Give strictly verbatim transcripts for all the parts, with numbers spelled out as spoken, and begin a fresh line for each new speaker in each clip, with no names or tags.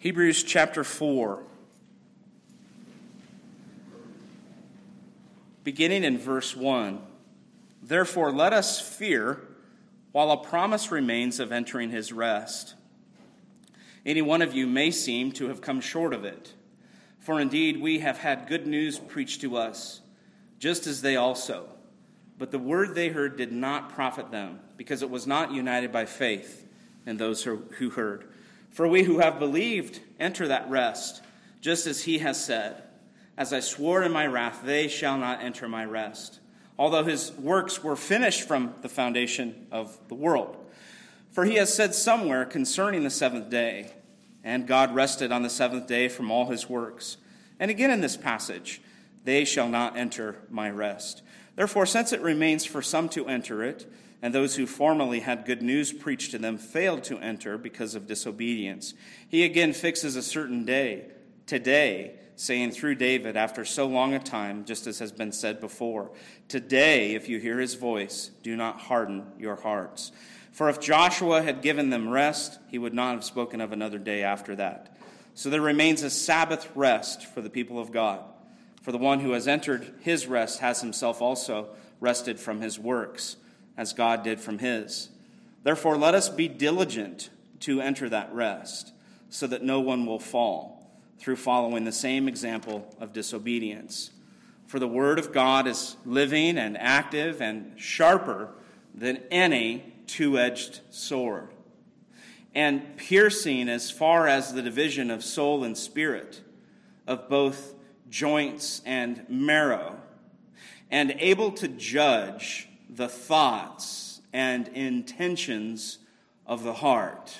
Hebrews chapter four, beginning in verse one. Therefore, let us fear while a promise remains of entering his rest. Any one of you may seem to have come short of it. For indeed, we have had good news preached to us, just as they also. But the word they heard did not profit them, because it was not united by faith in those who heard. For we who have believed enter that rest, just as he has said, as I swore in my wrath, they shall not enter my rest, although his works were finished from the foundation of the world. For he has said somewhere concerning the seventh day, and God rested on the seventh day from all his works. And again in this passage, they shall not enter my rest. Therefore, since it remains for some to enter it, and those who formerly had good news preached to them failed to enter because of disobedience, he again fixes a certain day, today, saying through David, after so long a time, just as has been said before, today, if you hear his voice, do not harden your hearts. For if Joshua had given them rest, he would not have spoken of another day after that. So there remains a Sabbath rest for the people of God. For the one who has entered his rest has himself also rested from his works, as God did from his. Therefore, let us be diligent to enter that rest, so that no one will fall through following the same example of disobedience. For the word of God is living and active and sharper than any two-edged sword, and piercing as far as the division of soul and spirit, of both joints and marrow, and able to judge the thoughts and intentions of the heart.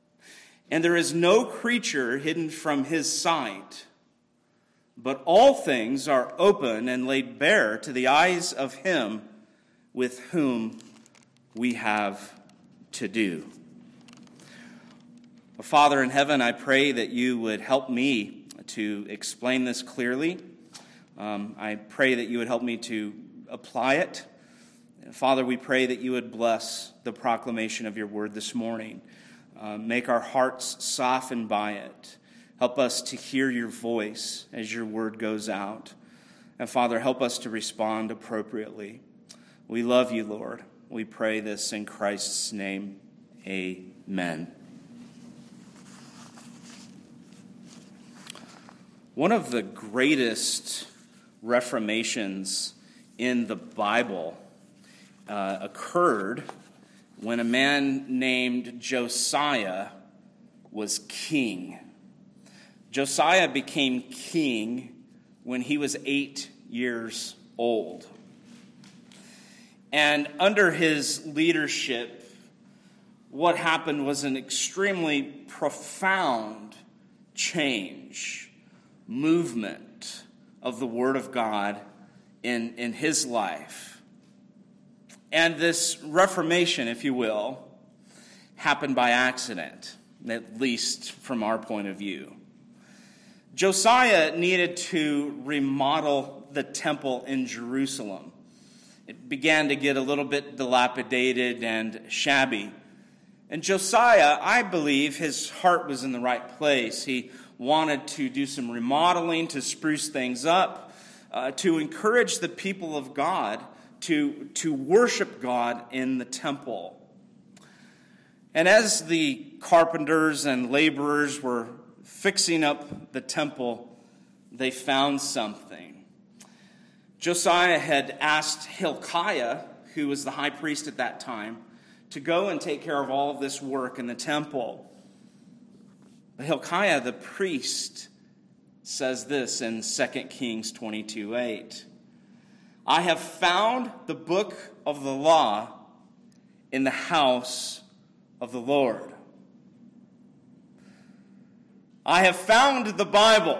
And there is no creature hidden from his sight, but all things are open and laid bare to the eyes of him with whom we have to do. Father in heaven, I pray that you would help me to explain this clearly. Um, I pray that you would help me to apply it. Father, we pray that you would bless the proclamation of your word this morning. Uh, make our hearts soften by it. Help us to hear your voice as your word goes out. And Father, help us to respond appropriately. We love you, Lord. We pray this in Christ's name. Amen. One of the greatest reformations in the Bible uh, occurred when a man named Josiah was king. Josiah became king when he was eight years old. And under his leadership, what happened was an extremely profound change, movement of the Word of God in, in his life. And this reformation, if you will, happened by accident, at least from our point of view. Josiah needed to remodel the temple in Jerusalem. It began to get a little bit dilapidated and shabby. And Josiah, I believe his heart was in the right place. He wanted to do some remodeling, to spruce things up, uh, to encourage the people of God to, to worship God in the temple. And as the carpenters and laborers were fixing up the temple, they found something. Josiah had asked Hilkiah, who was the high priest at that time, to go and take care of all of this work in the temple. But Hilkiah, the priest, says this in Second Kings twenty-two eight. I have found the book of the law in the house of the Lord. I have found the Bible.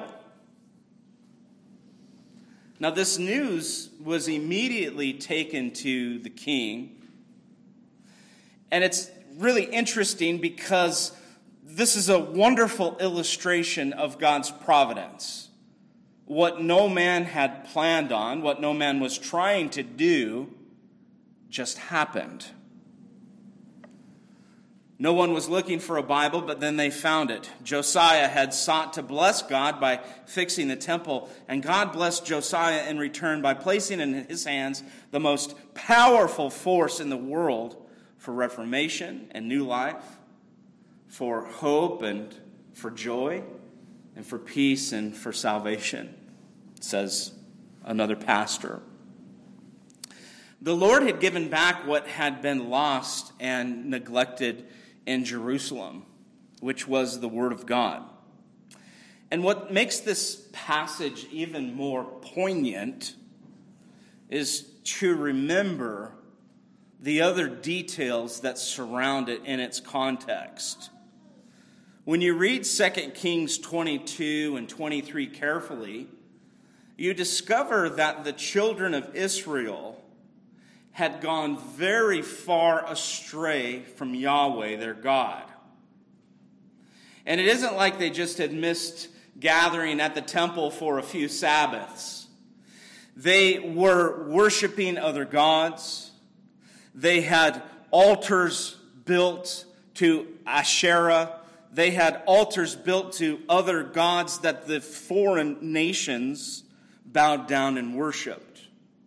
Now, this news was immediately taken to the king. And it's really interesting because this is a wonderful illustration of God's providence. What no man had planned on, what no man was trying to do, just happened. No one was looking for a Bible, but then they found it. Josiah had sought to bless God by fixing the temple, and God blessed Josiah in return by placing in his hands the most powerful force in the world for reformation and new life, for hope and for joy, and for peace and for salvation, says another pastor. The Lord had given back what had been lost and neglected in Jerusalem, which was the Word of God. And what makes this passage even more poignant is to remember the other details that surround it in its context. When you read Second Kings twenty-two and twenty-three carefully, you discover that the children of Israel had gone very far astray from Yahweh, their God. And it isn't like they just had missed gathering at the temple for a few Sabbaths. They were worshiping other gods. They had altars built to Asherah. They had altars built to other gods that the foreign nations bowed down and worshipped.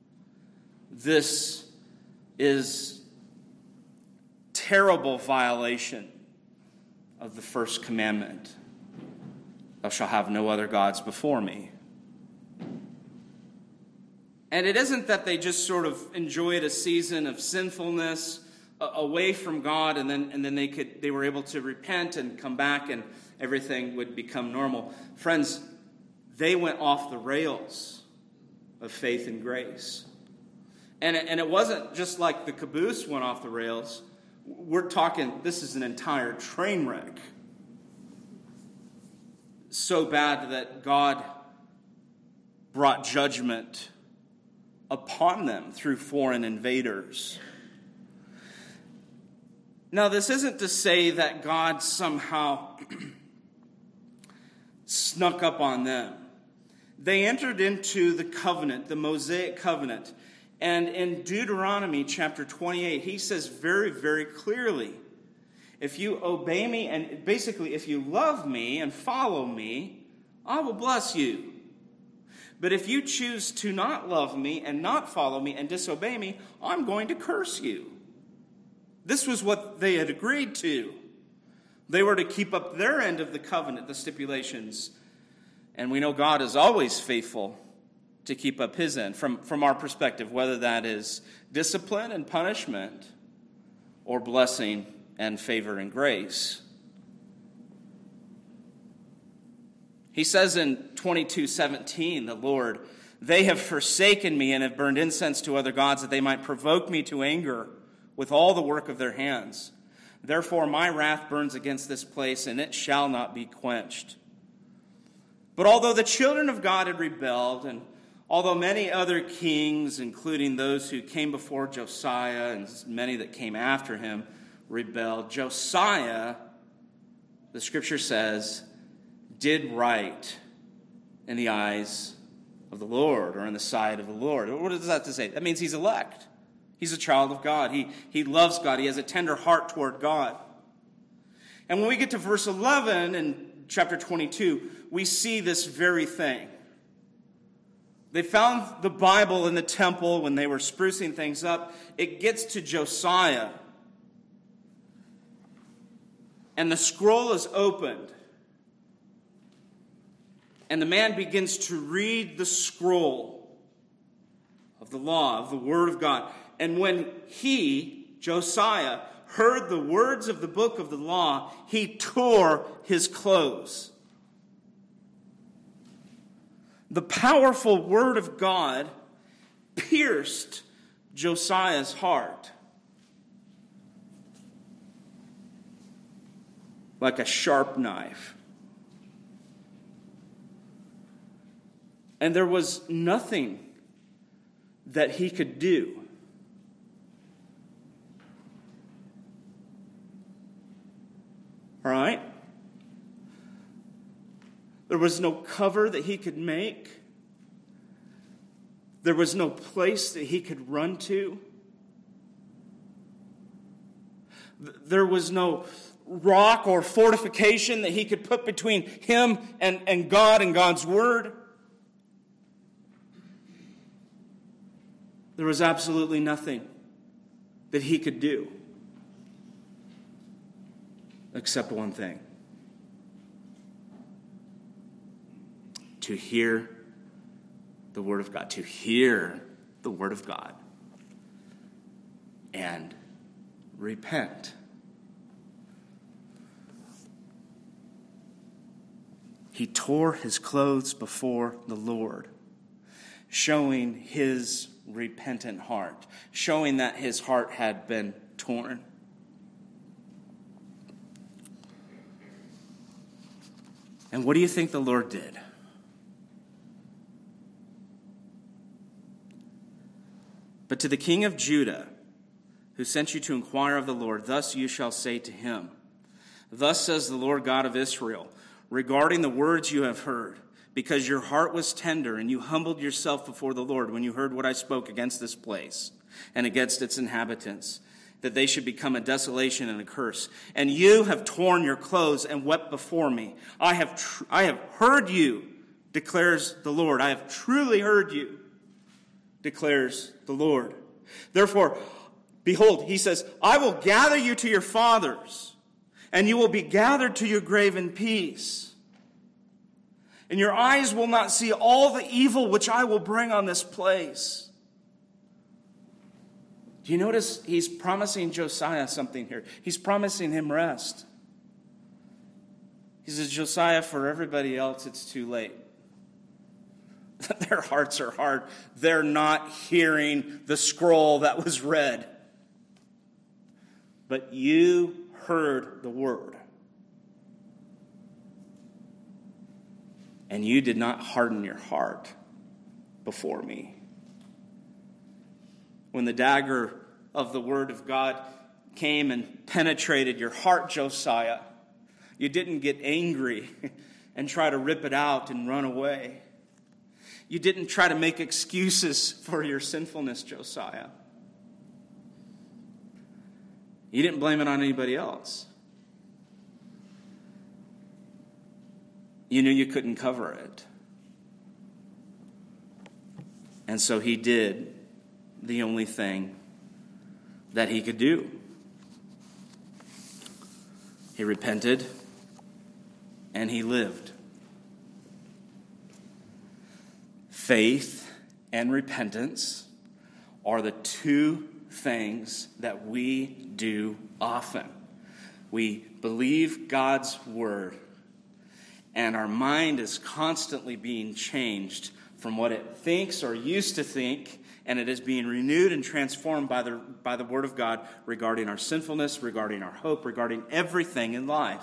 This is terrible violation of the first commandment. Thou shalt have no other gods before me. And it isn't that they just sort of enjoyed a season of sinfulness away from God, and then and then they could they were able to repent and come back, and everything would become normal. Friends, they went off the rails of faith and grace. And it, and it wasn't just like the caboose went off the rails. We're talking, this is an entire train wreck. So bad that God brought judgment upon them through foreign invaders. Now, this isn't to say that God somehow snuck up on them. They entered into the covenant, the Mosaic covenant. And in Deuteronomy chapter twenty-eight, he says very, very clearly, if you obey me, and basically if you love me and follow me, I will bless you. But if you choose to not love me and not follow me and disobey me, I'm going to curse you. This was what they had agreed to. They were to keep up their end of the covenant, the stipulations. And we know God is always faithful to keep up his end from, from our perspective, whether that is discipline and punishment or blessing and favor and grace. He says in twenty-two seventeen, the Lord, they have forsaken me and have burned incense to other gods that they might provoke me to anger with all the work of their hands. Therefore my wrath burns against this place, and it shall not be quenched. But although the children of God had rebelled, and although many other kings, including those who came before Josiah and many that came after him, rebelled, Josiah, the scripture says, did right in the eyes of the Lord, or in the sight of the Lord. What does that to say? That means he's elect. He's a child of God. He, he loves God. He has a tender heart toward God. And when we get to verse eleven in chapter twenty-two, we see this very thing. They found the Bible in the temple when they were sprucing things up. It gets to Josiah. And the scroll is opened. And the man begins to read the scroll of the law, of the Word of God. And when he, Josiah, heard the words of the book of the law, he tore his clothes. The powerful word of God pierced Josiah's heart like a sharp knife. And there was nothing that he could do. All right? There was no cover that he could make. There was no place that he could run to. There was no rock or fortification that he could put between him and, and God and God's word. There was absolutely nothing that he could do except one thing: to hear the word of God, to hear the word of God and repent. He tore his clothes before the Lord, showing his repentant heart, showing that his heart had been torn. And what do you think the Lord did? But to the king of Judah, who sent you to inquire of the Lord, thus you shall say to him, thus says the Lord God of Israel, regarding the words you have heard, because your heart was tender and you humbled yourself before the Lord when you heard what I spoke against this place and against its inhabitants, that they should become a desolation and a curse. And you have torn your clothes and wept before me. I have tr- I have heard you, declares the Lord. I have truly heard you, declares the Lord. Therefore, behold, he says, I will gather you to your fathers, and you will be gathered to your grave in peace. And your eyes will not see all the evil which I will bring on this place. Do you notice he's promising Josiah something here? He's promising him rest. He says, Josiah, for everybody else, it's too late. Their hearts are hard. They're not hearing the scroll that was read. But you heard the word. And you did not harden your heart before me. When the dagger of the word of God came and penetrated your heart, Josiah, you didn't get angry and try to rip it out and run away. You didn't try to make excuses for your sinfulness, Josiah. You didn't blame it on anybody else. You knew you couldn't cover it. And so he did the only thing that he could do. He repented and he lived. Faith and repentance are the two things that we do often. We believe God's word, and our mind is constantly being changed from what it thinks or used to think, and it is being renewed and transformed by the, by the word of God regarding our sinfulness, regarding our hope, regarding everything in life.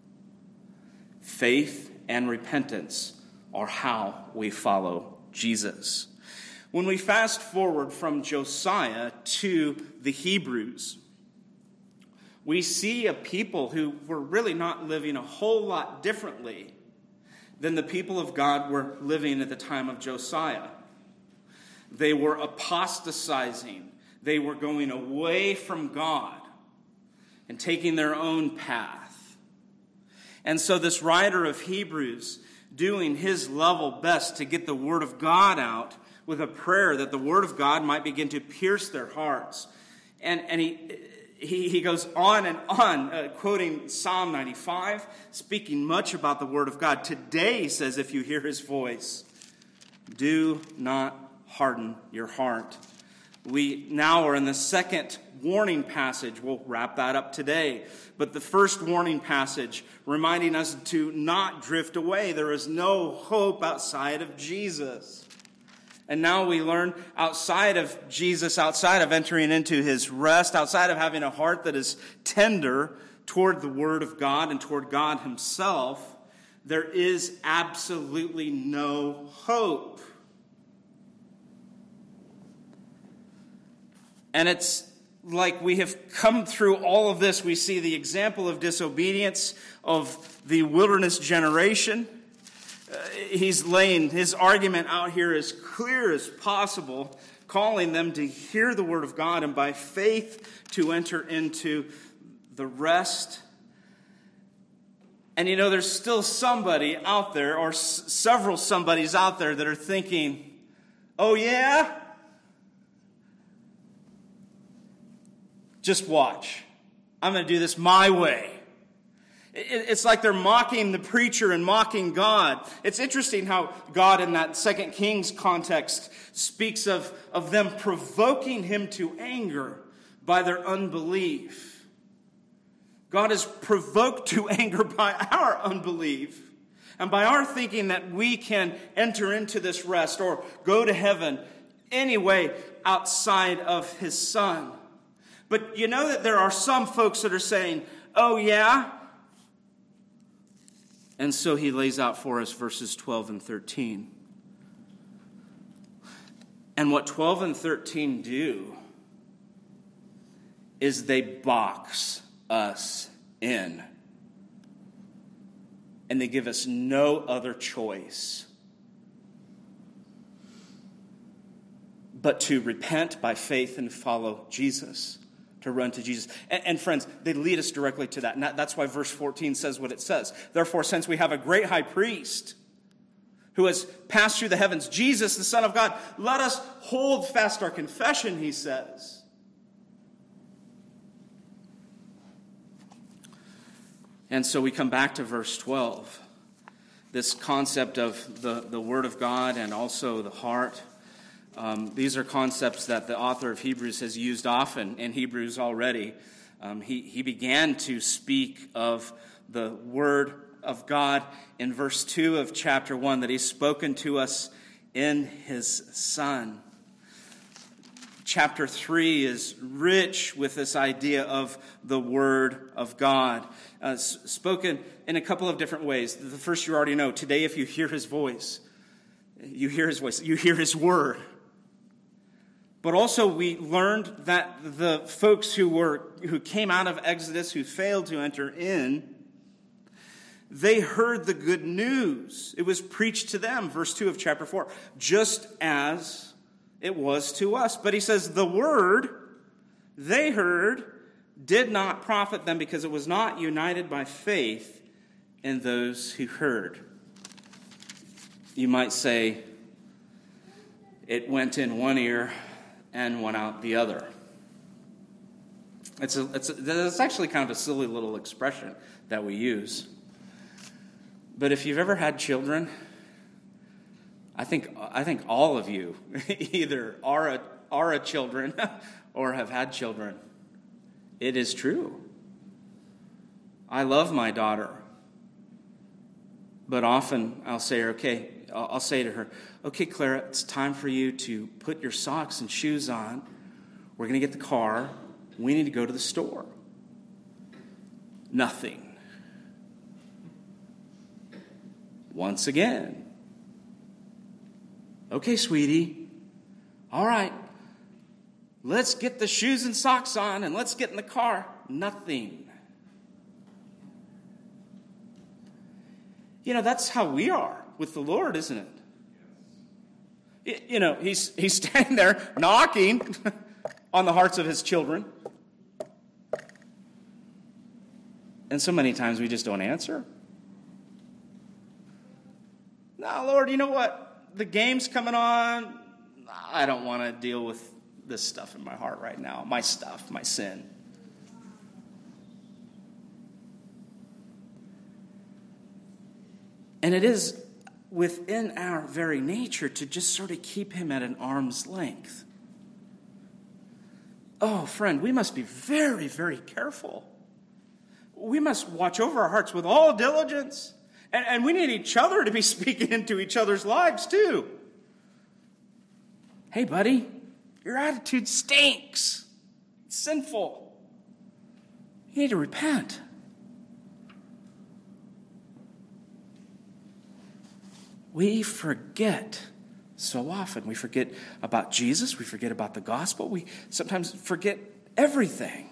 Faith and repentance are how we follow Jesus. When we fast forward from Josiah to the Hebrews, we see a people who were really not living a whole lot differently than the people of God were living at the time of Josiah. They were apostatizing. They were going away from God and taking their own path. And so this writer of Hebrews, doing his level best to get the word of God out with a prayer that the word of God might begin to pierce their hearts. And, and he, he, he goes on and on, uh, quoting Psalm ninety-five, speaking much about the word of God. Today, he says, if you hear his voice, do not harden your heart. We now are in the second warning passage. We'll wrap that up today. But the first warning passage reminding us to not drift away. There is no hope outside of Jesus. And now we learn outside of Jesus, outside of entering into his rest, outside of having a heart that is tender toward the word of God and toward God himself, there is absolutely no hope. And it's like we have come through all of this. We see the example of disobedience of the wilderness generation. Uh, he's laying his argument out here as clear as possible, calling them to hear the word of God and by faith to enter into the rest. And you know, there's still somebody out there, or s- several somebodies out there that are thinking, oh yeah? Just watch. I'm going to do this my way. It's like they're mocking the preacher and mocking God. It's interesting how God in that Second Kings context speaks of, of them provoking him to anger by their unbelief. God is provoked to anger by our unbelief and by our thinking that we can enter into this rest or go to heaven anyway outside of his Son. But you know that there are some folks that are saying, oh yeah? And so he lays out for us verses twelve and thirteen. And what twelve and thirteen do is they box us in. And they give us no other choice but to repent by faith and follow Jesus. To run to Jesus. And, and friends, they lead us directly to that. And that, that's why verse fourteen says what it says. Therefore, since we have a great high priest who has passed through the heavens, Jesus, the Son of God, let us hold fast our confession, he says. And so we come back to verse twelve. This concept of the, the Word of God and also the heart. Um, these are concepts that the author of Hebrews has used often in Hebrews already. Um, he, he began to speak of the Word of God in verse two of chapter one, that he's spoken to us in his Son. Chapter three is rich with this idea of the Word of God, uh, spoken in a couple of different ways. The first you already know. Today, if you hear his voice, you hear his voice, you hear his word. But also we learned that the folks who were who came out of Exodus, who failed to enter in, they heard the good news. It was preached to them, verse two of chapter four, just as it was to us. But he says the word they heard did not profit them because it was not united by faith in those who heard. You might say it went in one ear and went out the other. It's a, it's a, it's actually kind of a silly little expression that we use. But if you've ever had children, I think I think all of you either are a, are a children or have had children. It is true. I love my daughter, but often I'll say, okay, I'll say to her, okay, Clara, it's time for you to put your socks and shoes on. We're going to get the car. We need to go to the store. Nothing. Once again. Okay, sweetie. All right. Let's get the shoes and socks on and let's get in the car. Nothing. You know, that's how we are with the Lord, isn't it? You know, he's he's standing there knocking on the hearts of his children. And so many times we just don't answer. No, Lord, you know what? The game's coming on. I don't want to deal with this stuff in my heart right now. My stuff, my sin. And it is within our very nature to just sort of keep him at an arm's length. Oh, friend, we must be very, very careful. We must watch over our hearts with all diligence. And, and we need each other to be speaking into each other's lives, too. Hey, buddy, your attitude stinks. It's sinful. You need to repent. We forget so often. We forget about Jesus. We forget about the gospel. We sometimes forget everything.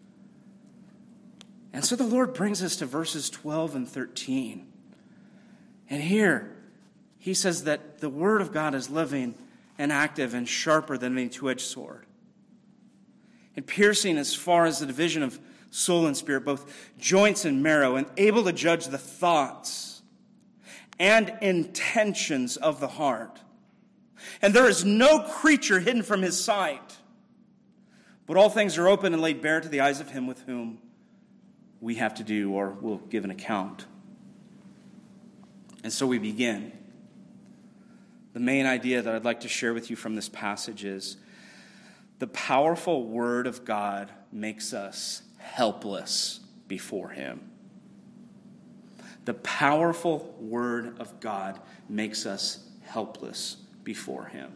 And so the Lord brings us to verses twelve and thirteen. And here, he says that the word of God is living and active and sharper than any two-edged sword, and piercing as far as the division of soul and spirit, both joints and marrow, and able to judge the thoughts and intentions of the heart. And there is no creature hidden from his sight, but all things are open and laid bare to the eyes of him with whom we have to do or will give an account. And so we begin. The main idea that I'd like to share with you from this passage is the powerful word of God makes us helpless before him. The powerful word of God makes us helpless before him.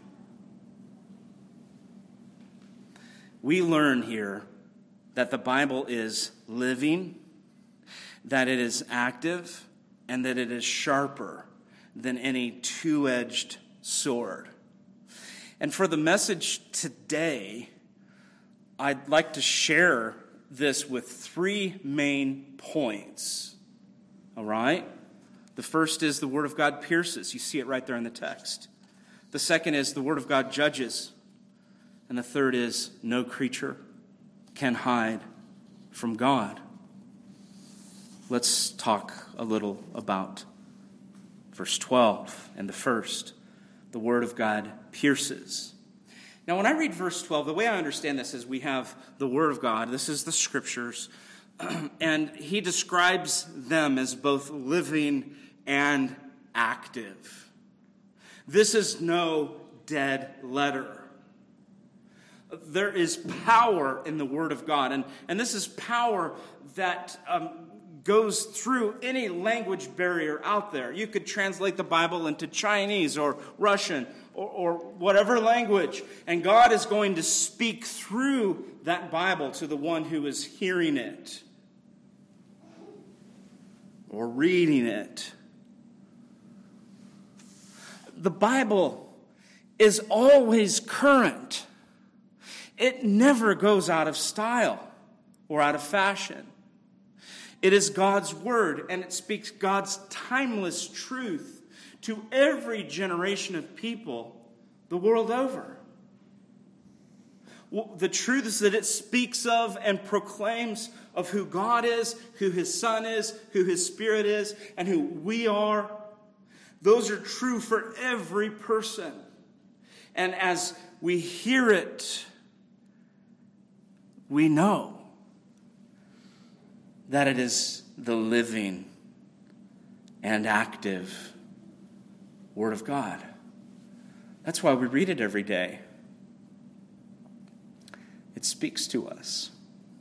We learn here that the Bible is living, that it is active, and that it is sharper than any two-edged sword. And for the message today, I'd like to share this with three main points. All right? The first is the Word of God pierces. You see it right there in the text. The second is the Word of God judges. And the third is no creature can hide from God. Let's talk a little about verse twelve and the first. The Word of God pierces. Now, when I read verse twelve, the way I understand this is we have the Word of God. This is the Scriptures. And he describes them as both living and active. This is no dead letter. There is power in the Word of God. And, and this is power that um, goes through any language barrier out there. You could translate the Bible into Chinese or Russian or, or whatever language. And God is going to speak through that Bible to the one who is hearing it or reading it. The Bible is always current. It never goes out of style or out of fashion. It is God's word, and it speaks God's timeless truth to every generation of people the world over. The truths that it speaks of and proclaims of who God is, who his Son is, who his Spirit is, and who we are, those are true for every person. And as we hear it, we know that it is the living and active Word of God. That's why we read it every day. It speaks to us.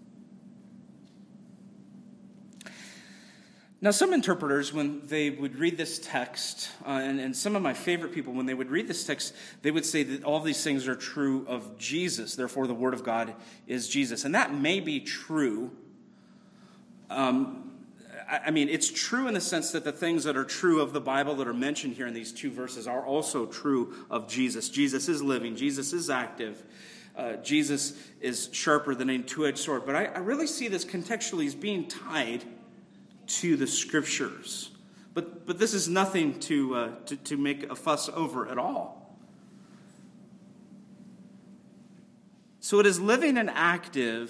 Now, some interpreters, when they would read this text, uh, and, and some of my favorite people, when they would read this text, they would say that all these things are true of Jesus. Therefore, the Word of God is Jesus. And that may be true. Um, I, I mean, it's true in the sense that the things that are true of the Bible that are mentioned here in these two verses are also true of Jesus. Jesus is living. Jesus is active. Uh, Jesus is sharper than a two-edged sword. But I, I really see this contextually as being tied to the Scriptures. But but this is nothing to, uh, to, to make a fuss over at all. So it is living and active,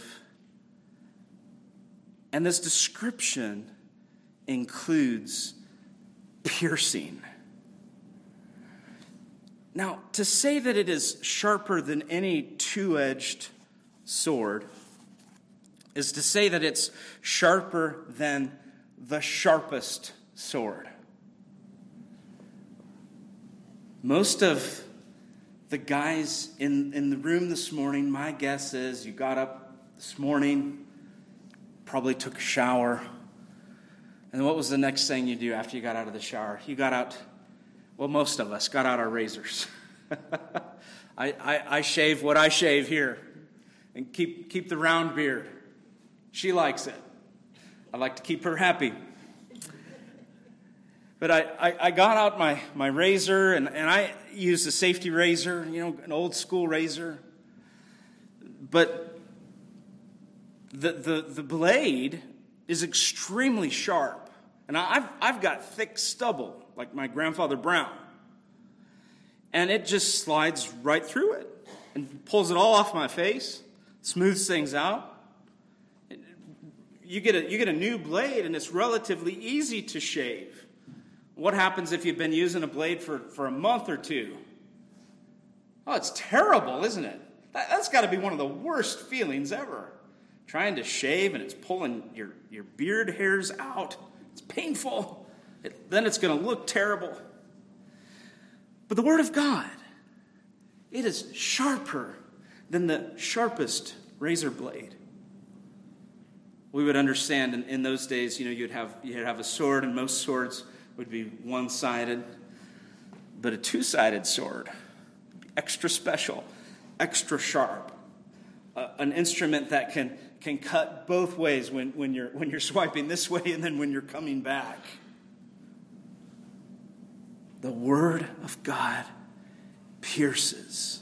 and this description includes piercing. Now, to say that it is sharper than any two-edged sword is to say that it's sharper than the sharpest sword. Most of the guys in, in the room this morning, my guess is you got up this morning, probably took a shower, and what was the next thing you do after you got out of the shower? You got out, well, most of us got out our razors. I, I, I shave what I shave here and keep, keep the round beard. She likes it. I like to keep her happy. But I, I, I got out my, my razor, and, and I used a safety razor, you know, an old school razor. But the the, the blade is extremely sharp. And I've, I've got thick stubble, like my grandfather Brown. And it just slides right through it and pulls it all off my face, smooths things out. You get a, you get a new blade, and it's relatively easy to shave. What happens if you've been using a blade for, for a month or two? Oh, it's terrible, isn't it? That, that's got to be one of the worst feelings ever. Trying to shave, and it's pulling your, your beard hairs out. It's painful. It, then it's going to look terrible. But the Word of God, it is sharper than the sharpest razor blade. We would understand in, in those days, you know, you'd have you'd have a sword, and most swords would be one-sided. But a two-sided sword, extra special, extra sharp. Uh, an instrument that can can cut both ways when, when you're when you're swiping this way and then when you're coming back. The Word of God pierces.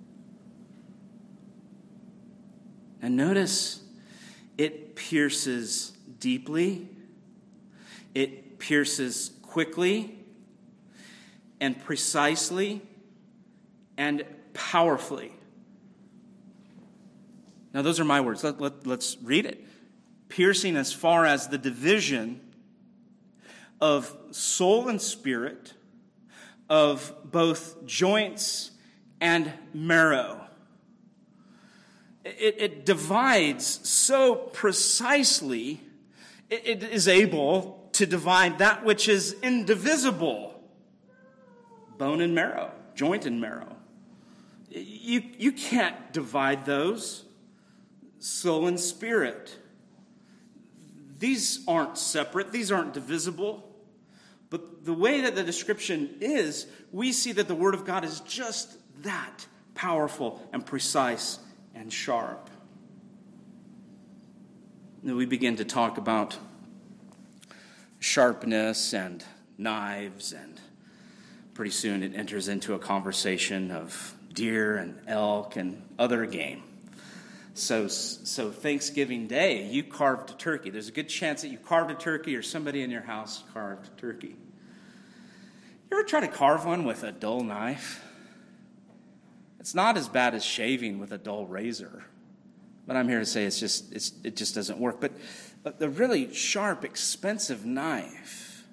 And notice, it pierces deeply, it pierces quickly and precisely and powerfully. Now, those are my words. Let, let, let's read it. Piercing as far as the division of soul and spirit, of both joints and marrow. It, it divides so precisely, it, it is able to divide that which is indivisible. Bone and marrow, joint and marrow. You, you can't divide those. Soul and spirit. These aren't separate. These aren't divisible. But the way that the description is, we see that the Word of God is just that powerful and precise and sharp. Then we begin to talk about sharpness and knives, and pretty soon it enters into a conversation of deer and elk and other game. So, so Thanksgiving Day, you carved a turkey. There's a good chance that you carved a turkey or somebody in your house carved a turkey. You ever try to carve one with a dull knife? It's not as bad as shaving with a dull razor. But I'm here to say it's just it's, it just doesn't work. But the really sharp, expensive knife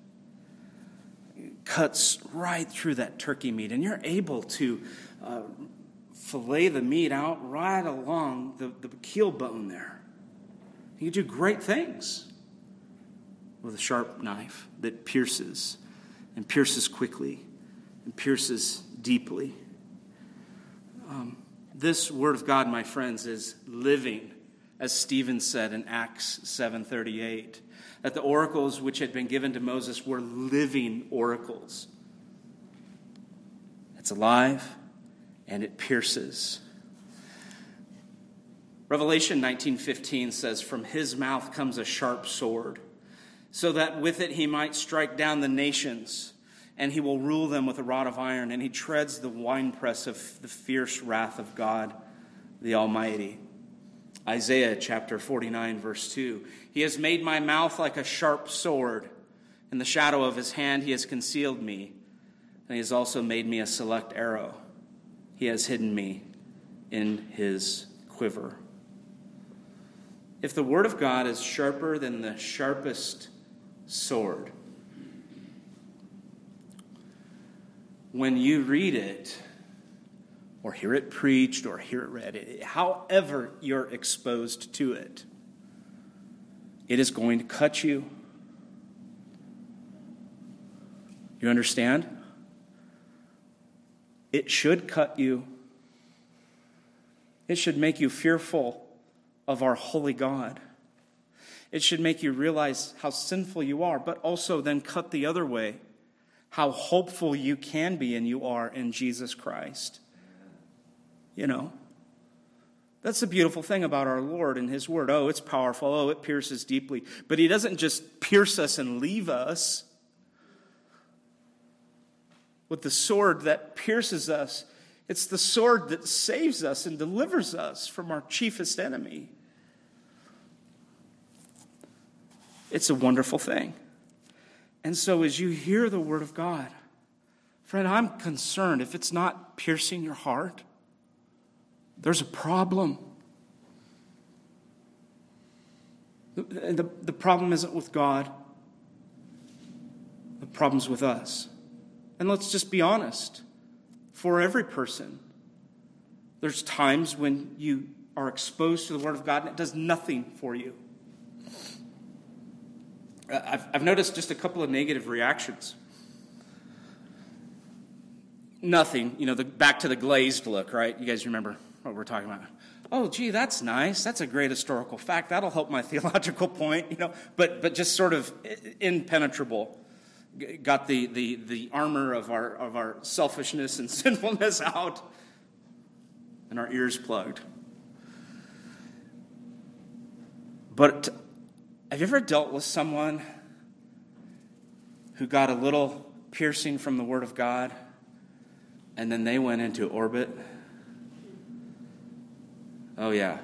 cuts right through that turkey meat, and you're able to uh, fillet the meat out right along the, the keel bone there. You can do great things with a sharp knife that pierces, and pierces quickly, and pierces deeply. Um, this Word of God, my friends, is living, as Stephen said in Acts seven thirty-eight, that the oracles which had been given to Moses were living oracles. It's alive, and it pierces. Revelation nineteen fifteen says, "From his mouth comes a sharp sword, so that with it he might strike down the nations, and he will rule them with a rod of iron, and he treads the winepress of the fierce wrath of God, the Almighty." Isaiah chapter forty-nine, verse two, "He has made my mouth like a sharp sword. In the shadow of his hand he has concealed me, and he has also made me a select arrow. He has hidden me in his quiver." If the Word of God is sharper than the sharpest sword, when you read it, or hear it preached, or hear it read, however you're exposed to it, it is going to cut you. You understand? It should cut you. It should make you fearful of our holy God. It should make you realize how sinful you are, but also then cut the other way, how hopeful you can be and you are in Jesus Christ. You know, that's the beautiful thing about our Lord and his Word. Oh, it's powerful. Oh, it pierces deeply. But he doesn't just pierce us and leave us. With the sword that pierces us, it's the sword that saves us and delivers us from our chiefest enemy. It's a wonderful thing. And so as you hear the Word of God, friend, I'm concerned if it's not piercing your heart, there's a problem. The, the, the problem isn't with God. The problem's with us. And let's just be honest. For every person, there's times when you are exposed to the Word of God and it does nothing for you. I've, I've noticed just a couple of negative reactions. Nothing, you know, the, back to the glazed look, right? You guys remember what we're talking about. Oh, gee, that's nice. That's a great historical fact. That'll help my theological point, you know. But but just sort of impenetrable. Got the the the armor of our of our selfishness and sinfulness out, and our ears plugged. But have you ever dealt with someone who got a little piercing from the Word of God, and then they went into orbit? Oh, yeah.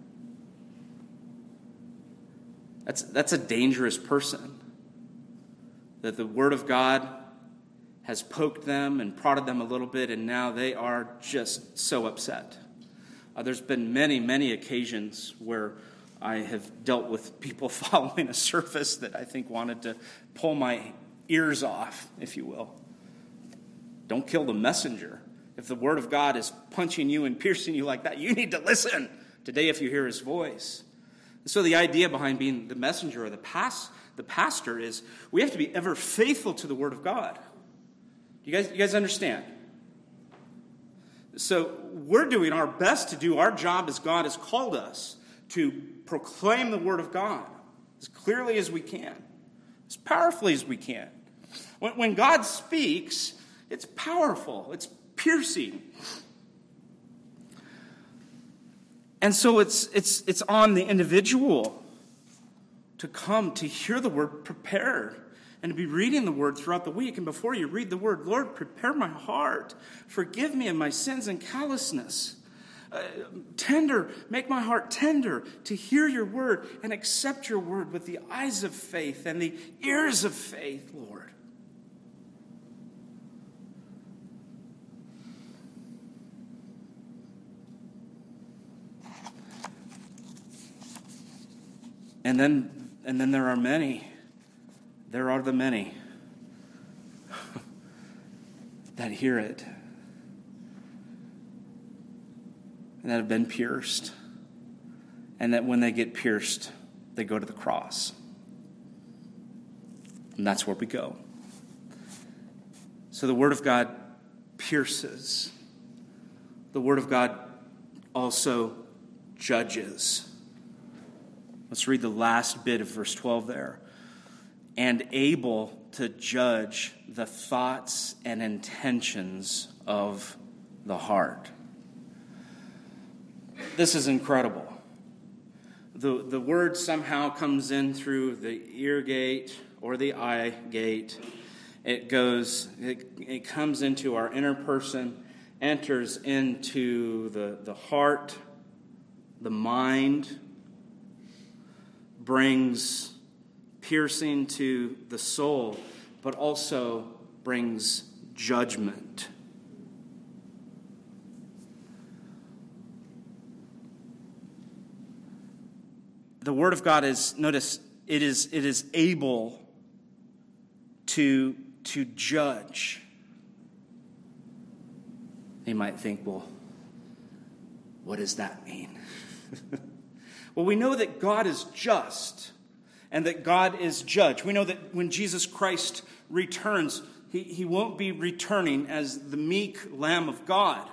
That's that's a dangerous person. That the Word of God has poked them and prodded them a little bit, and now they are just so upset. Uh, there's been many, many occasions where I have dealt with people following a service that I think wanted to pull my ears off, if you will. Don't kill the messenger. If the Word of God is punching you and piercing you like that, you need to listen today if you hear His voice. So the idea behind being the messenger or the past, the pastor is we have to be ever faithful to the Word of God. You guys, you guys understand? So we're doing our best to do our job as God has called us, to proclaim the Word of God as clearly as we can, as powerfully as we can. When, when God speaks, it's powerful, it's piercing. And so it's it's it's on the individual to come to hear the Word prepared and to be reading the Word throughout the week. And before you read the Word, Lord, prepare my heart. Forgive me of my sins and callousness. Uh, tender, make my heart tender to hear your Word and accept your Word with the eyes of faith and the ears of faith, Lord. And then, and then there are many, there are the many that hear it and that have been pierced, and that when they get pierced, they go to the cross. And that's where we go. So the Word of God pierces. The Word of God also judges. Let's read the last bit of verse twelve there. And able to judge the thoughts and intentions of the heart. This is incredible. The, the word somehow comes in through the ear gate or the eye gate. It goes, it, it comes into our inner person, enters into the, the heart, the mind, brings piercing to the soul, but also brings judgment. The Word of God is, notice, it is it is able to, to judge. You might think, well, what does that mean? Well, we know that God is just and that God is judge. We know that when Jesus Christ returns, he, he won't be returning as the meek Lamb of God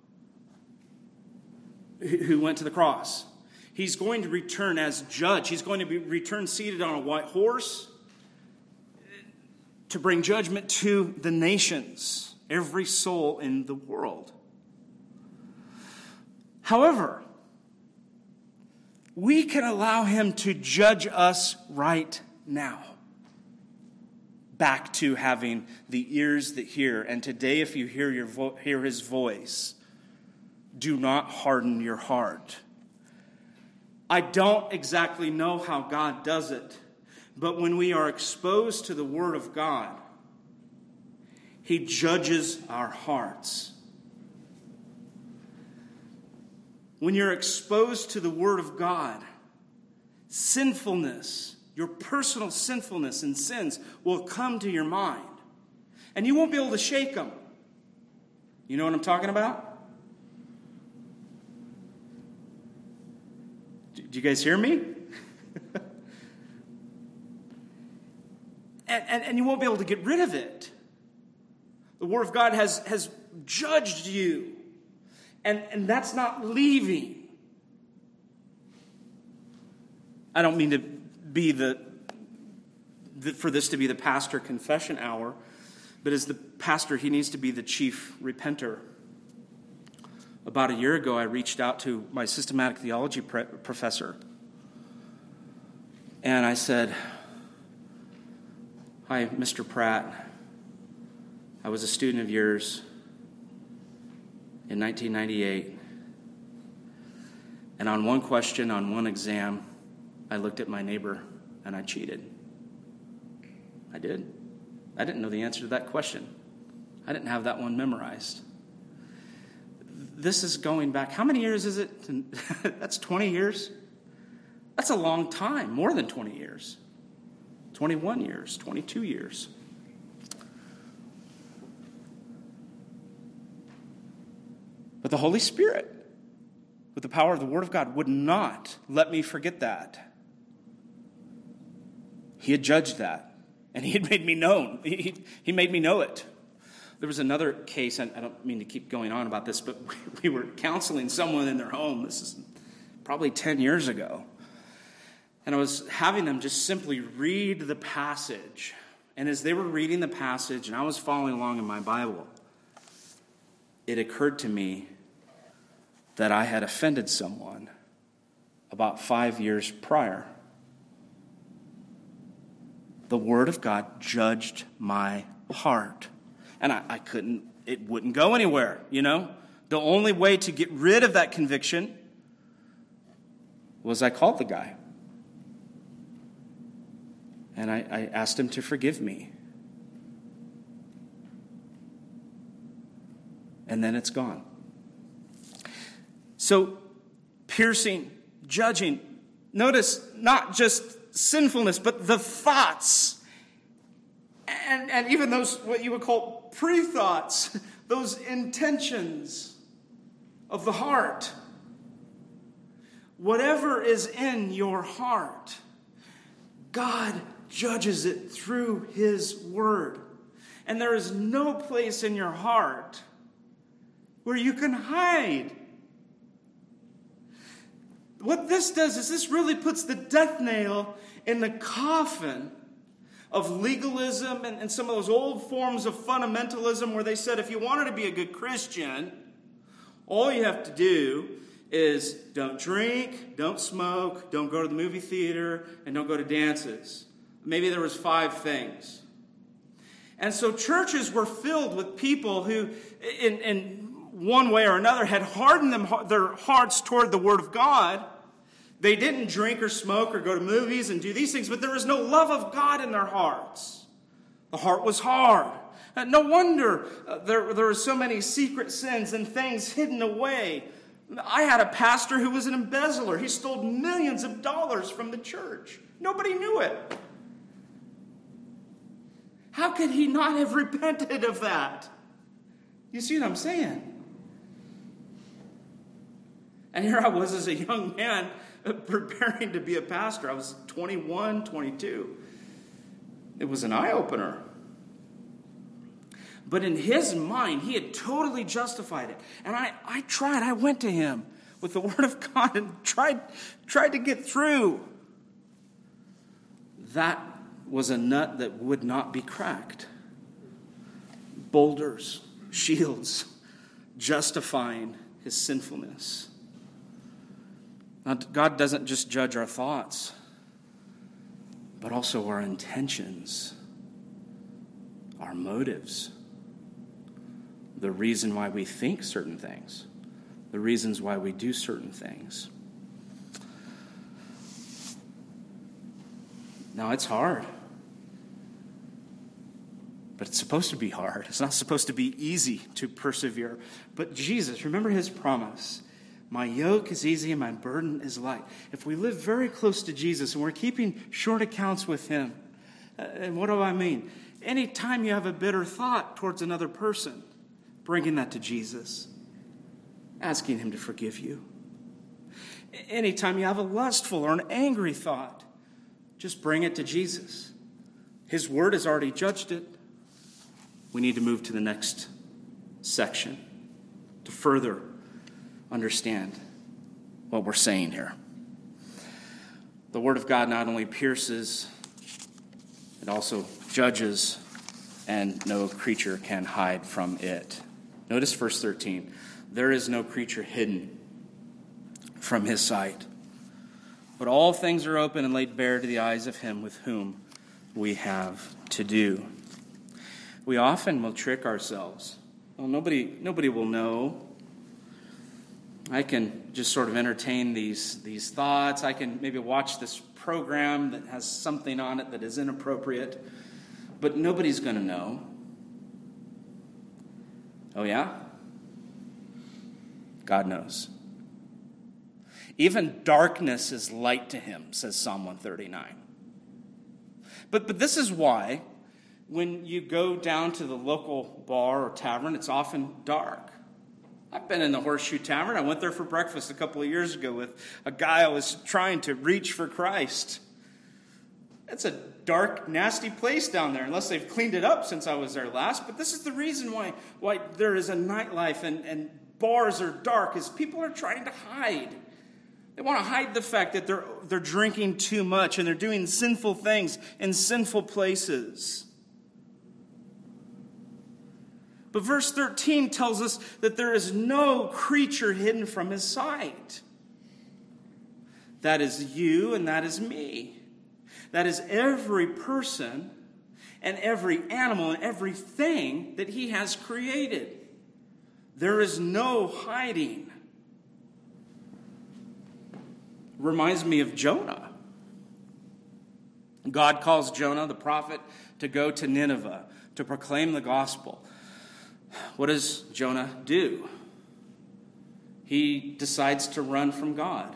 who went to the cross. He's going to return as judge. He's going to be return seated on a white horse to bring judgment to the nations, every soul in the world. However, we can allow him to judge us right now. Back to having the ears that hear. And today, if you hear your vo- hear his voice, do not harden your heart. I don't exactly know how God does it, but when we are exposed to the Word of God, he judges our hearts. When you're exposed to the Word of God, sinfulness, your personal sinfulness and sins will come to your mind. And you won't be able to shake them. You know what I'm talking about? Do you guys hear me? and, and, and you won't be able to get rid of it. The Word of God has, has judged you. And, and that's not leaving. I don't mean to be the, the for this to be the pastor confession hour, but as the pastor, he needs to be the chief repenter. About a year ago, I reached out to my systematic theology pre- professor, and I said, "Hi, Mister Pratt. I was a student of yours in nineteen ninety-eight, and on one question, on one exam, I looked at my neighbor and I cheated. I did. I didn't know the answer to that question. I didn't have that one memorized. This is going back, how many years is it? That's twenty years? That's a long time, more than twenty years. twenty-one years, twenty-two years. But the Holy Spirit, with the power of the Word of God, would not let me forget that. He had judged that, and he had made me known. He, he made me know it. There was another case, and I don't mean to keep going on about this, but we were counseling someone in their home. This is probably ten years ago. And I was having them just simply read the passage. And as they were reading the passage, and I was following along in my Bible, it occurred to me that I had offended someone about five years prior. The Word of God judged my heart. And I, I couldn't, it wouldn't go anywhere, you know? The only way to get rid of that conviction was I called the guy. And I, I asked him to forgive me. And then it's gone. So, piercing, judging. Notice not just sinfulness, but the thoughts. And, and even those, what you would call pre-thoughts, those intentions of the heart. Whatever is in your heart, God judges it through His Word. And there is no place in your heart where you can hide. What this does is this really puts the death nail in the coffin of legalism and, and some of those old forms of fundamentalism where they said if you wanted to be a good Christian, all you have to do is don't drink, don't smoke, don't go to the movie theater, and don't go to dances. Maybe there was five things. And so churches were filled with people who, in, in one way or another, had hardened them, their hearts toward the Word of God. They didn't drink or smoke or go to movies and do these things, but there was no love of God in their hearts. The heart was hard. No wonder uh, there, there were so many secret sins and things hidden away. I had a pastor who was an embezzler. He stole millions of dollars from the church. Nobody knew it. How could he not have repented of that? You see what I'm saying? And here I was as a young man preparing to be a pastor. I was twenty-one, twenty-two. It was an eye-opener. But in his mind, he had totally justified it. And I, I tried. I went to him with the Word of God and tried, tried to get through. That was a nut that would not be cracked. Boulders, shields, justifying his sinfulness. Now, God doesn't just judge our thoughts, but also our intentions, our motives, the reason why we think certain things, the reasons why we do certain things. Now, it's hard, but it's supposed to be hard. It's not supposed to be easy to persevere. But Jesus, remember His promise My yoke is easy and my burden is light. If we live very close to Jesus and we're keeping short accounts with him, uh, and what do I mean? Anytime you have a bitter thought towards another person, bringing that to Jesus, asking him to forgive you. Anytime you have a lustful or an angry thought, just bring it to Jesus. His word has already judged it. We need to move to the next section to further understand what we're saying here. The word of God not only pierces, it also judges, and no creature can hide from it. Notice verse thirteen. There is no creature hidden from his sight, but all things are open and laid bare to the eyes of him with whom we have to do. We often will trick ourselves. Well, nobody, nobody will know. I can just sort of entertain these, these thoughts. I can maybe watch this program that has something on it that is inappropriate, but nobody's going to know. Oh, yeah? God knows. Even darkness is light to him, says Psalm one thirty-nine. But, but this is why when you go down to the local bar or tavern, it's often dark. I've been in the Horseshoe Tavern. I went there for breakfast a couple of years ago with a guy I was trying to reach for Christ. It's a dark, nasty place down there, unless they've cleaned it up since I was there last. But this is the reason why, why there is a nightlife and, and bars are dark, is people are trying to hide. They want to hide the fact that they're, they're drinking too much and they're doing sinful things in sinful places. But verse thirteen tells us that there is no creature hidden from his sight. That is you and that is me. That is every person and every animal and everything that he has created. There is no hiding. Reminds me of Jonah. God calls Jonah, the prophet, to go to Nineveh to proclaim the gospel. What does Jonah do? He decides to run from God.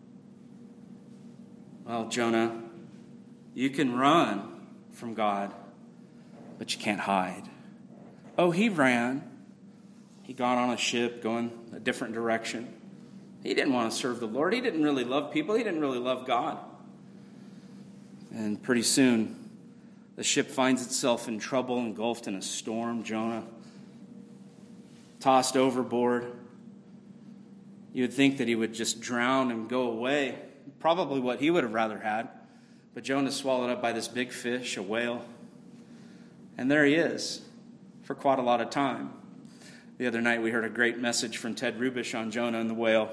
Well, Jonah, you can run from God, but you can't hide. Oh, he ran. He got on a ship going a different direction. He didn't want to serve the Lord. He didn't really love people. He didn't really love God. And pretty soon, the ship finds itself in trouble, engulfed in a storm. Jonah tossed overboard. You would think that he would just drown and go away. Probably what he would have rather had. But Jonah's swallowed up by this big fish, a whale. And there he is for quite a lot of time. The other night we heard a great message from Ted Rubish on Jonah and the whale.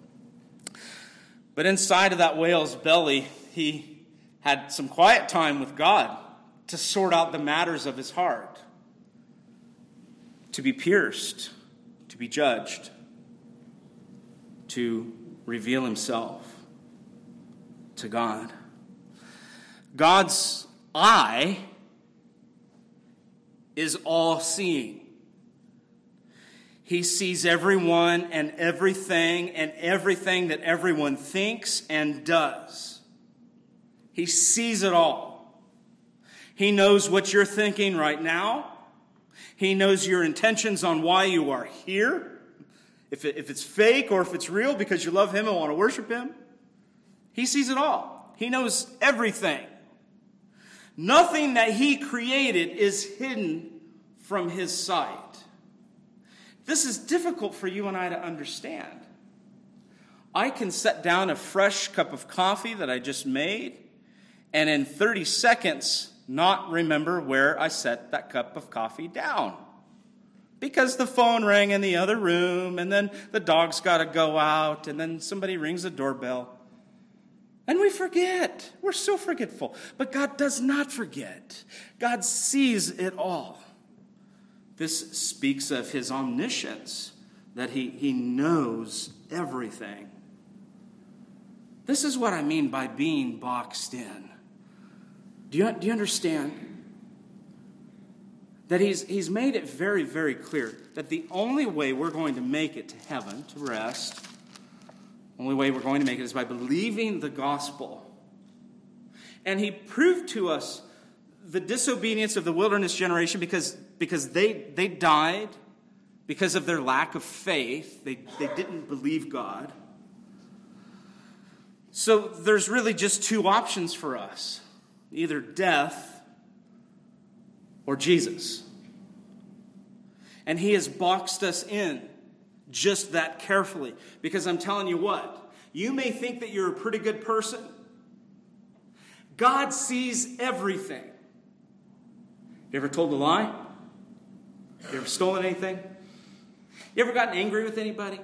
But inside of that whale's belly, he had some quiet time with God to sort out the matters of his heart, to be pierced, to be judged, to reveal himself to God. God's eye is all-seeing. He sees everyone and everything and everything that everyone thinks and does. He sees it all. He knows what you're thinking right now. He knows your intentions on why you are here. If, it, if it's fake or if it's real because you love him and want to worship him. He sees it all. He knows everything. Nothing that he created is hidden from his sight. This is difficult for you and I to understand. I can set down a fresh cup of coffee that I just made and in thirty seconds not remember where I set that cup of coffee down. Because the phone rang in the other room, and then the dog's got to go out, and then somebody rings the doorbell. And we forget. We're so forgetful. But God does not forget. God sees it all. This speaks of his omniscience, that he, he knows everything. This is what I mean by being boxed in. Do you, do you understand? That he's, he's made it very, very clear that the only way we're going to make it to heaven, to rest, Only way we're going to make it is by believing the gospel. And he proved to us the disobedience of the wilderness generation because, because they, they died because of their lack of faith. They, they didn't believe God. So there's really just two options for us. Either death or Jesus. And he has boxed us in just that carefully. Because I'm telling you what, you may think that you're a pretty good person. God sees everything. You ever told a lie? You ever stolen anything? You ever gotten angry with anybody?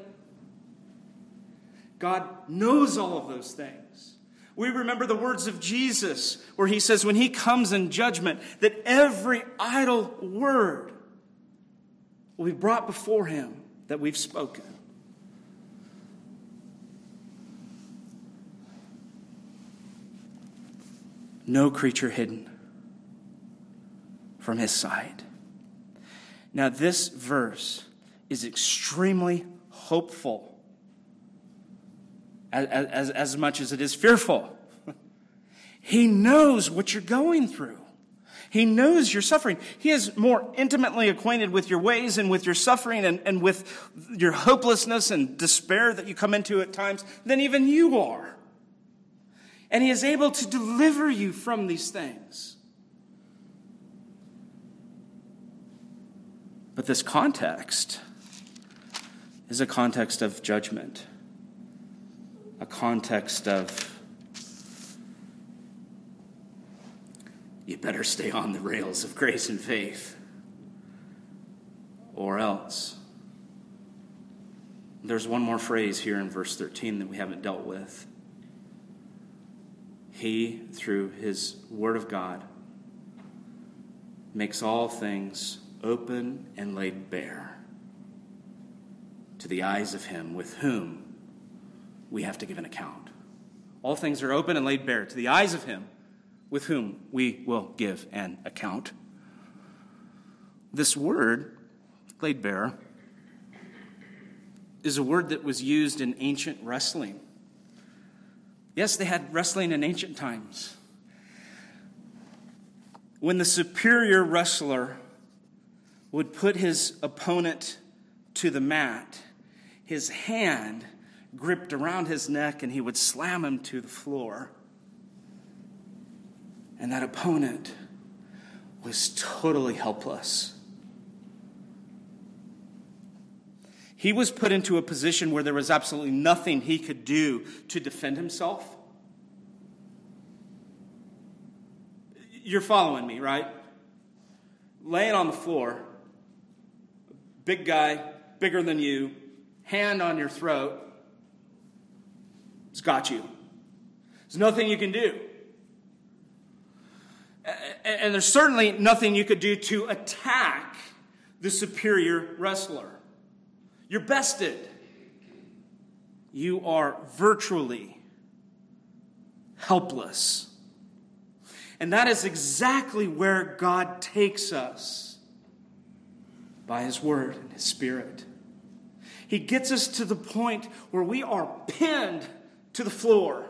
God knows all of those things. We remember the words of Jesus where he says when he comes in judgment that every idle word will be brought before him that we've spoken. No creature hidden from his sight. Now this verse is extremely hopeful as, as, as much as it is fearful. He knows what you're going through. He knows your suffering. He is more intimately acquainted with your ways and with your suffering and, and with your hopelessness and despair that you come into at times than even you are. And he is able to deliver you from these things. But this context is a context of judgment, a context of you better stay on the rails of grace and faith, or else. There's one more phrase here in verse thirteen that we haven't dealt with. He, through his word of God, makes all things open and laid bare to the eyes of him with whom we have to give an account. All things are open and laid bare to the eyes of him with whom we will give an account. This word, laid bare, is a word that was used in ancient wrestling. Yes, they had wrestling in ancient times. When the superior wrestler would put his opponent to the mat, his hand gripped around his neck and he would slam him to the floor. And that opponent was totally helpless. He was put into a position where there was absolutely nothing he could do to defend himself. You're following me, right? Laying on the floor, big guy, bigger than you, hand on your throat, it's got you. There's nothing you can do. And there's certainly nothing you could do to attack the superior wrestler. You're bested. You are virtually helpless. And that is exactly where God takes us by his word and his spirit. He gets us to the point where we are pinned to the floor.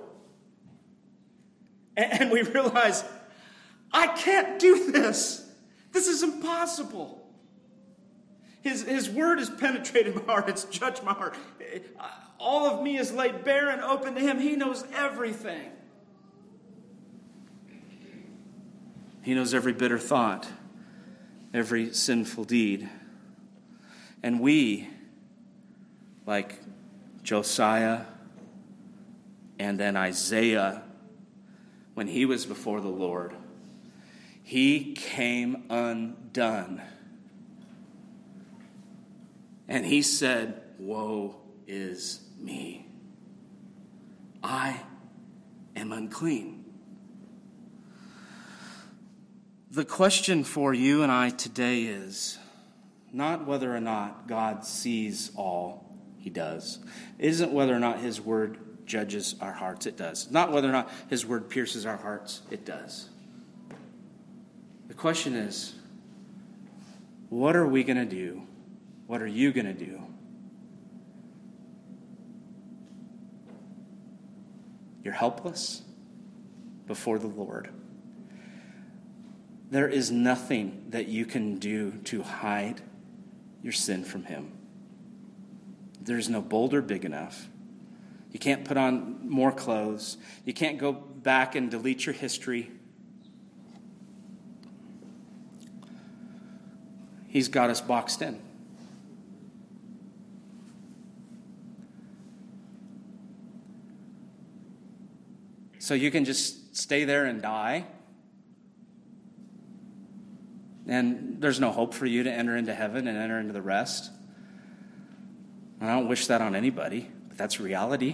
And we realize, I can't do this. This is impossible. His, his word has penetrated my heart. It's judged my heart. All of me is laid bare and open to him. He knows everything. He knows every bitter thought, every sinful deed. And we, like Josiah and then Isaiah, when he was before the Lord, he came undone. And he said, woe is me. I am unclean. The question for you and I today is not whether or not God sees all he does. It isn't whether or not his word judges our hearts. It does. Not whether or not his word pierces our hearts. It does. The question is, what are we going to do? What are you going to do You're helpless before the Lord. There is nothing that you can do to hide your sin from him. There's no boulder big enough. You can't put on more clothes. You can't go back and delete your history. He's got us boxed in. So you can just stay there and die. And there's no hope for you to enter into heaven and enter into the rest. I don't wish that on anybody, but that's reality.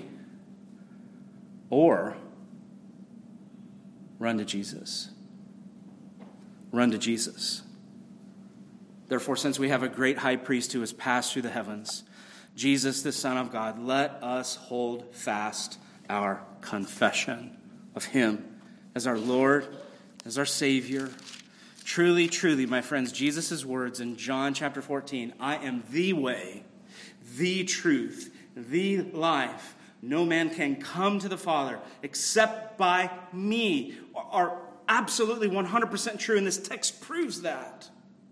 Or run to Jesus. Run to Jesus. Therefore, since we have a great high priest who has passed through the heavens, Jesus, the Son of God, let us hold fast our confession of him as our Lord, as our Savior. Truly, truly, my friends, Jesus' words in John chapter fourteen, I am the way, the truth, the life. No man can come to the Father except by me, are absolutely one hundred percent true, and this text proves that.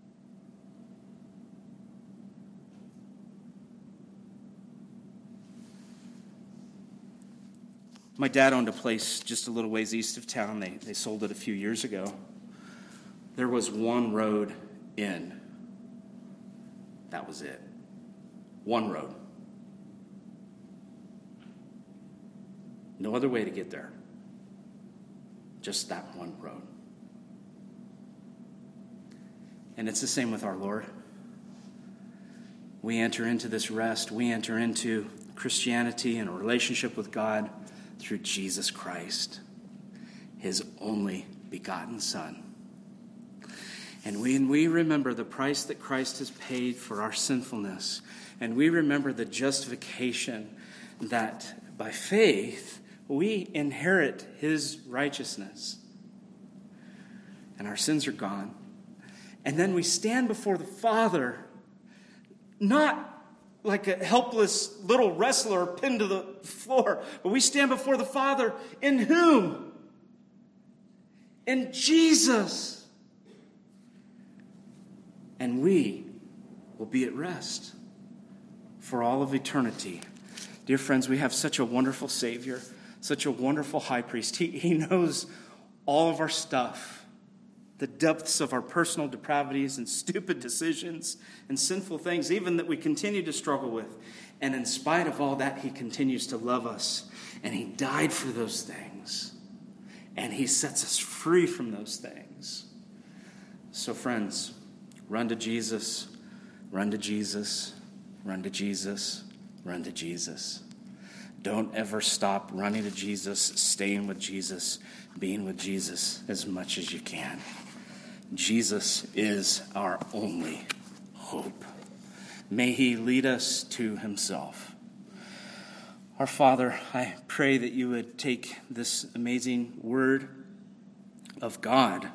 My dad owned a place just a little ways east of town. They, they sold it a few years ago. There was one road in. That was it. One road. No other way to get there. Just that one road. And it's the same with our Lord. We enter into this rest. We enter into Christianity and a relationship with God through Jesus Christ, his only begotten Son. And when we remember the price that Christ has paid for our sinfulness, and we remember the justification that by faith we inherit his righteousness, and our sins are gone, and then we stand before the Father, not like a helpless little wrestler pinned to the floor, but we stand before the Father in whom? In Jesus. And we will be at rest for all of eternity. Dear friends, we have such a wonderful Savior, such a wonderful high priest. He, he knows all of our stuff, the depths of our personal depravities and stupid decisions and sinful things, even that we continue to struggle with. And in spite of all that, he continues to love us. And he died for those things. And he sets us free from those things. So friends, run to Jesus, run to Jesus, run to Jesus, run to Jesus. Don't ever stop running to Jesus, staying with Jesus, being with Jesus as much as you can. Jesus is our only hope. May he lead us to himself. Our Father, I pray that you would take this amazing word of God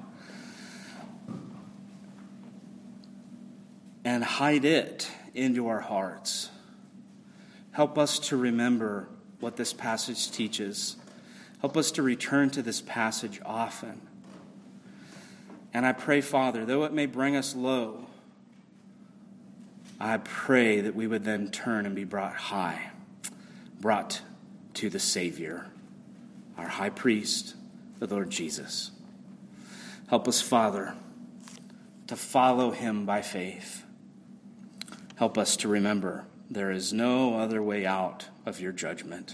and hide it into our hearts. Help us to remember what this passage teaches. Help us to return to this passage often. And I pray, Father, though it may bring us low, I pray that we would then turn and be brought high, brought to the Savior, our high priest, the Lord Jesus. Help us, Father, to follow him by faith. Help us to remember there is no other way out of your judgment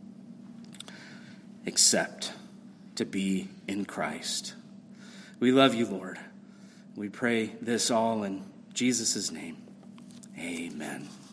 except to be in Christ. We love you, Lord. We pray this all in Jesus' name. Amen.